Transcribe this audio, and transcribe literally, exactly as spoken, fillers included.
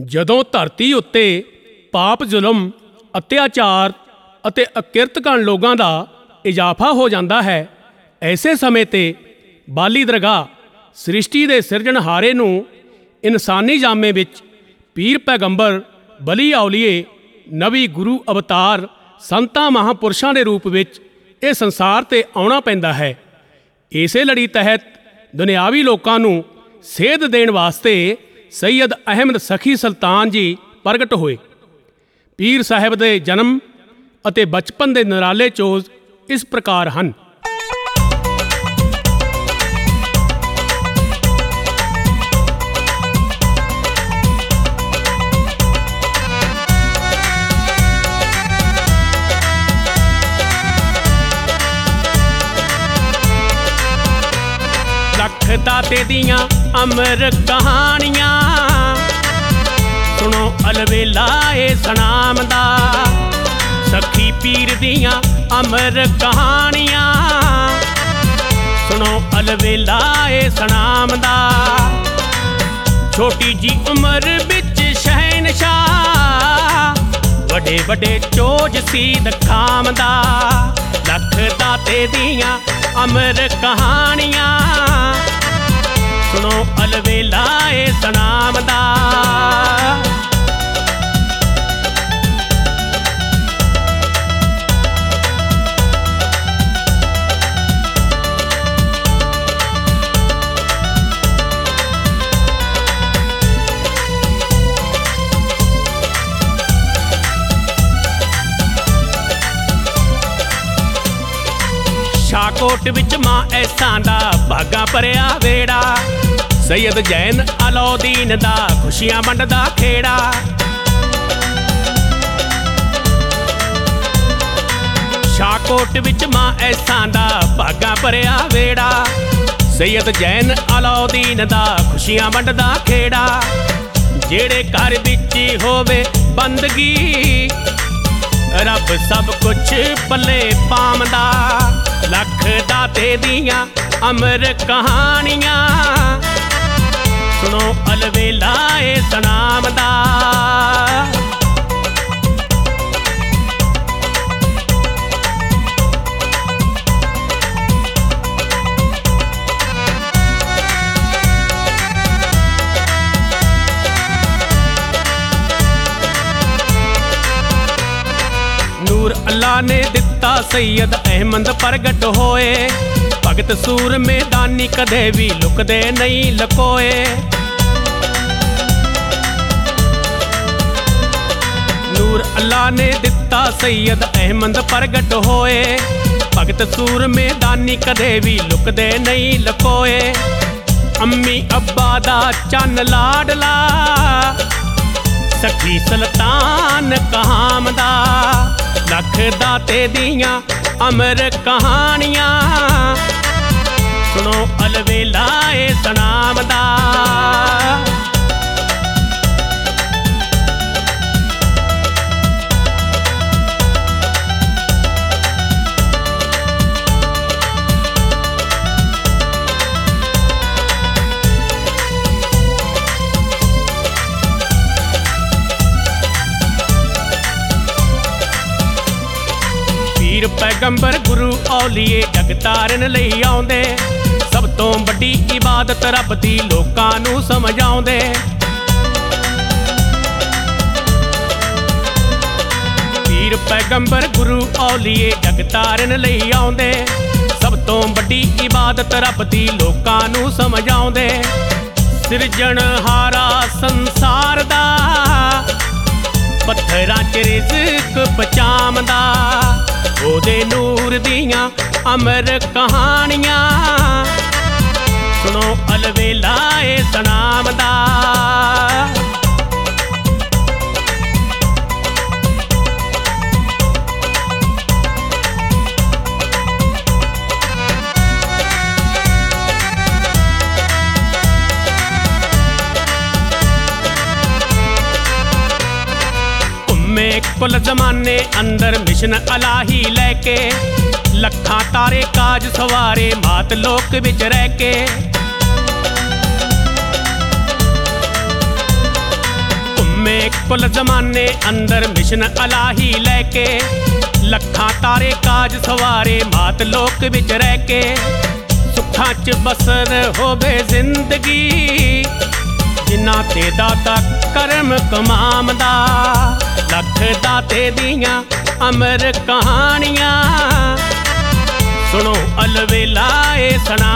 ਜਦੋਂ ਧਰਤੀ ਉੱਤੇ ਪਾਪ, ਜ਼ੁਲਮ, ਅਤਿਆਚਾਰ ਅਤੇ ਅਕਿਰਤਕਣ ਲੋਕਾਂ ਦਾ ਇਜ਼ਾਫਾ ਹੋ ਜਾਂਦਾ ਹੈ, ਐਸੇ ਸਮੇਂ 'ਤੇ ਬਾਲੀ ਦਰਗਾਹ ਸ੍ਰਿਸ਼ਟੀ ਦੇ ਸਿਰਜਣਹਾਰੇ ਨੂੰ ਇਨਸਾਨੀ ਜਾਮੇ ਵਿੱਚ ਪੀਰ ਪੈਗੰਬਰ, ਬਲੀ ਔਲੀਏ, ਨਬੀ, ਗੁਰੂ, ਅਵਤਾਰ, ਸੰਤਾਂ, ਮਹਾਂਪੁਰਸ਼ਾਂ ਦੇ ਰੂਪ ਵਿੱਚ ਇਹ ਸੰਸਾਰ 'ਤੇ ਆਉਣਾ ਪੈਂਦਾ ਹੈ। ਇਸੇ ਲੜੀ ਤਹਿਤ ਦੁਨਿਆਵੀ ਲੋਕਾਂ ਨੂੰ ਸੇਧ ਦੇਣ ਵਾਸਤੇ ਸੈਯਦ ਅਹਿਮਦ ਸਖੀ ਸੁਲਤਾਨ ਜੀ ਪ੍ਰਗਟ ਹੋਏ। ਪੀਰ ਸਾਹਿਬ ਦੇ ਜਨਮ ਅਤੇ ਬਚਪਨ ਦੇ ਨਿਰਾਲੇ ਚੋਜ਼ ਇਸ ਪ੍ਰਕਾਰ ਹਨ। ਲੱਖ ਦਾਤੇ ਦੀਆਂ ਅਮਰ ਕਹਾਣੀਆਂ ਸੁਣੋ, ਅਲਵੇਲਾ ਏ ਸਨਾਮ ਦਾ। ਸਖੀ ਪੀਰ ਦੀਆਂ ਅਮਰ ਕਹਾਣੀਆਂ ਸੁਣੋ, ਅਲਵੇਲਾ ਏ ਸਨਾਮ ਦਾ। ਛੋਟੀ ਜੀ ਉਮਰ ਵਿੱਚ ਸ਼ਹਿਨਸ਼ਾਹ, ਵੱਡੇ ਵੱਡੇ ਚੋਜ ਸੀ ਦਖਾਮ ਦਾ। ਲੱਖ ਦਾਤੇ ਦੀਆਂ ਅਮਰ ਕਹਾਣੀਆਂ ਸੁਣੋ, ਅਲਵੇਲਾ ਏ ਸਨਾਮ ਦਾ। ਸ਼ਾਹਕੋਟ ਵਿੱਚ ਮਾਂ ਐਸਾਂ ਦਾ ਭਾਗਾਂ ਭਰਿਆ ਵੇੜਾ। ਸੈਯਦ ਜੈਨ ਅਲਾਉਦੀਨ ਦਾ ਖੁਸ਼ੀਆਂ ਵੰਡਦਾ ਖੇੜਾ। ਸ਼ਾਹਕੋਟ ਵਿੱਚ ਮਾਂ ਐਸਾਂ ਦਾ ਭਾਗਾਂ ਭਰਿਆ ਵੇੜਾ। ਸੈਯਦ ਜੈਨ ਅਲਾਉਦੀਨ ਦਾ ਖੁਸ਼ੀਆਂ ਵੰਡਦਾ ਖੇੜਾ। ਜਿਹੜੇ ਘਰ ਵਿੱਚ ਹੋਵੇ ਬੰਦਗੀ, ਰੱਬ ਸਭ ਕੁਛ ਪੱਲੇ ਪਾਉਂਦਾ। ਲੱਖ ਦਾਤੇ ਦੀਆਂ ਅਮਰ ਕਹਾਣੀਆਂ ਸੁਣੋ, ਅਲਵੇਲਾ ਏ ਸਨਾਮ ਦਾ। ਨੂਰ ਅੱਲਾ ਨੇ ਦਿੱਤਾ, ਸੈਯਦ ਅਹਿਮਦ ਪ੍ਰਗਟ ਹੋਏ। ਭਗਤ ਸੂਰ ਮੈਦਾਨੀ ਕਦੇ ਵੀ ਲੁਕਦੇ ਨਹੀਂ ਲਕੋਏ। ਨੂਰ ਅੱਲਾ ਨੇ ਦਿੱਤਾ, ਸੈਯਦ ਅਹਿਮਦ ਪ੍ਰਗਟ ਹੋਏ। ਭਗਤ ਸੂਰ ਮੈਦਾਨੀ ਕਦੇ ਵੀ ਲੁਕਦੇ ਨਹੀਂ ਲਕੋਏ। ਅੰਮੀ ਅੱਬਾ ਦਾ ਚੰਨ ਲਾਡਲਾ, ਸਖੀ ਸੁਲਤਾਨ ਕਹਾਮ ਦਾ। ਲੱਖ ਦਾਤੇ ਦੀਆਂ ਅਮਰ ਕਹਾਣੀਆਂ ਸੁਣੋ, ਅਲਵੇਲਾ ਏ ਸਨਾਮ ਦਾ। ਪੀਰ ਪੈਗੰਬਰ, ਗੁਰੂ, ਔਲੀਏ ਜਗ ਤਾਰਨ ਲਈ ਆਉਂਦੇ। ਸਭ ਤੋਂ ਵੱਡੀ ਇਬਾਦਤ ਰੱਬ ਦੀ ਲੋਕਾਂ ਨੂੰ ਸਮਝਾਉਂਦੇ। ਪੀਰ ਪੈਗੰਬਰ, ਗੁਰੂ, ਔਲੀਏ ਜਗ ਤਾਰਨ ਲਈ ਆਉਂਦੇ। ਸਭ ਤੋਂ ਵੱਡੀ ਇਬਾਦਤ ਰੱਬ ਦੀ ਲੋਕਾਂ ਨੂੰ ਸਮਝਾਉਂਦੇ। ਸਿਰਜਣਹਾਰਾ ਸੰਸਾਰ ਦਾ, ਪੱਥਰਾਂ 'ਚ ਰਿਜ਼ਕ ਪਹੁੰਚਾਉਂਦਾ। ਉਹਦੇ ਨੂਰ ਦੀਆਂ ਅਮਰ ਕਹਾਣੀਆਂ ਸੁਣੋ, ਅਲਵੇਲਾ ਏ ਸਨਾਮ ਦਾ। ਘੁੰਮੇ ਕੁੱਲ ਜ਼ਮਾਨੇ ਅੰਦਰ ਮਿਸ਼ਨ ਅਲਾਹੀ ਲੈ ਕੇ। ਲੱਖਾਂ ਤਾਰੇ ਕਾਜ ਸਵਾਰੇ ਮਾਤ ਲੋਕ ਵਿੱਚ ਰਹਿ ਕੇ। ਕੁੱਲ ਜ਼ਮਾਨੇ ਅੰਦਰ ਮਿਸ਼ਨ ਅਲਾਹੀ ਲੈ ਕੇ ਲੱਖਾਂ ਤਾਰੇ ਕਾਜ ਸਵਾਰੇ ਮਾਤ ਲੋਕ ਵਿੱਚ ਰਹਿ ਕੇ ਸੁੱਖਾਂ 'ਚ ਬਸਰ ਹੋਵੇ ਜ਼ਿੰਦਗੀ ਜਿਨ੍ਹਾਂ ਤੇ ਦਾਤਾ ਕਰਮ ਕਮਾਉਂਦਾ ਲੱਖ ਦਾਤੇ ਦੀਆਂ ਅਮਰ ਕਹਾਣੀਆਂ ਸੁਣੋ ਅਲਵੇਲਾ ਏ ਸੁਣਾ